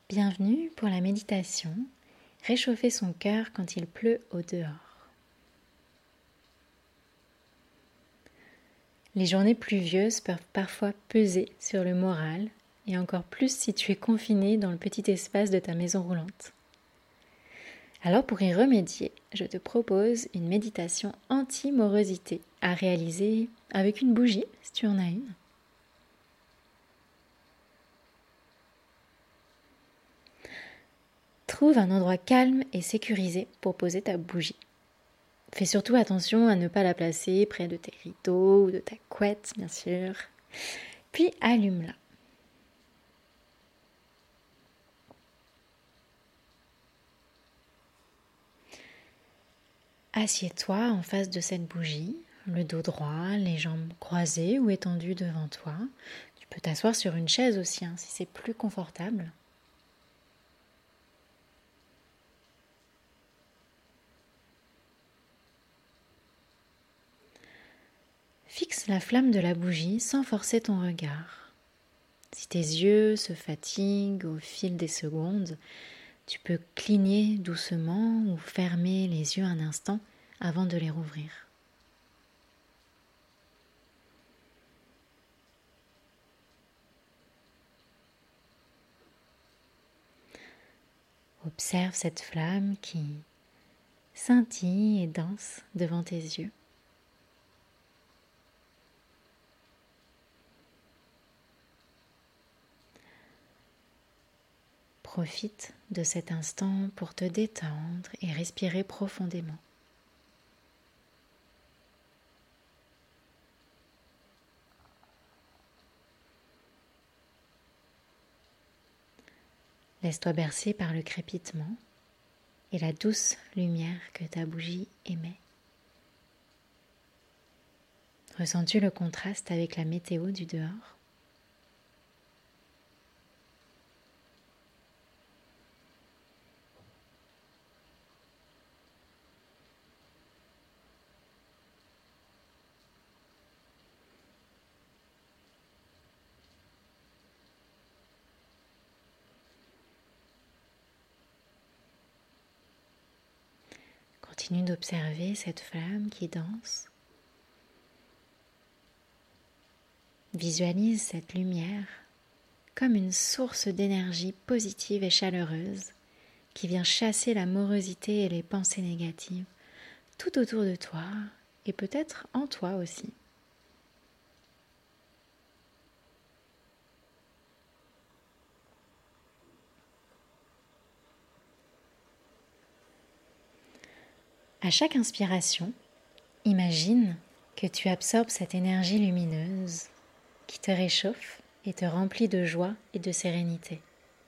Bienvenue pour la méditation, réchauffer son cœur quand il pleut au dehors. Les journées pluvieuses peuvent parfois peser sur le moral et encore plus si tu es confiné dans le petit espace de ta maison roulante. Alors pour y remédier, je te propose une méditation anti-morosité à réaliser avec une bougie si tu en as une. Trouve un endroit calme et sécurisé pour poser ta bougie. Fais surtout attention à ne pas la placer près de tes rideaux ou de ta couette, bien sûr. Puis allume-la. Assieds-toi en face de cette bougie, le dos droit, les jambes croisées ou étendues devant toi. Tu peux t'asseoir sur une chaise aussi, si c'est plus confortable. Fixe la flamme de la bougie sans forcer ton regard. Si tes yeux se fatiguent au fil des secondes, tu peux cligner doucement ou fermer les yeux un instant avant de les rouvrir. Observe cette flamme qui scintille et danse devant tes yeux. Profite de cet instant pour te détendre et respirer profondément. Laisse-toi bercer par le crépitement et la douce lumière que ta bougie émet. Ressens-tu le contraste avec la météo du dehors ? Continue d'observer cette flamme qui danse. Visualise cette lumière comme une source d'énergie positive et chaleureuse qui vient chasser la morosité et les pensées négatives tout autour de toi et peut-être en toi aussi. À chaque inspiration, imagine que tu absorbes cette énergie lumineuse qui te réchauffe et te remplit de joie et de sérénité.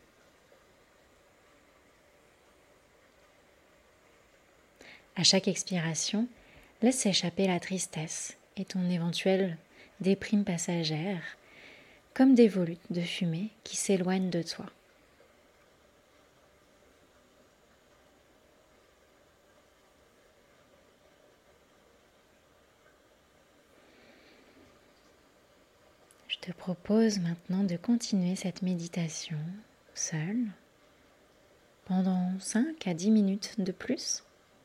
À chaque expiration, laisse s'échapper la tristesse et ton éventuelle déprime passagère, comme des volutes de fumée qui s'éloignent de toi. Je te propose maintenant de continuer cette méditation seule pendant 5 à 10 minutes de plus,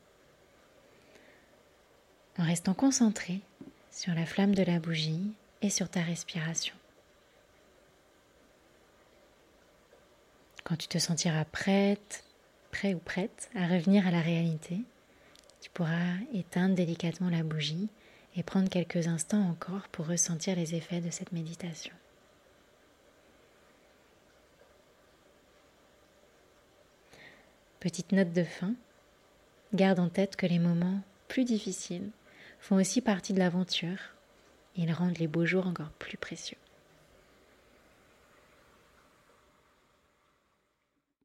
en restant concentré sur la flamme de la bougie et sur ta respiration. Quand tu te sentiras prêt ou prête à revenir à la réalité, tu pourras éteindre délicatement la bougie et prendre quelques instants encore pour ressentir les effets de cette méditation. Petite note de fin, garde en tête que les moments plus difficiles font aussi partie de l'aventure et ils rendent les beaux jours encore plus précieux.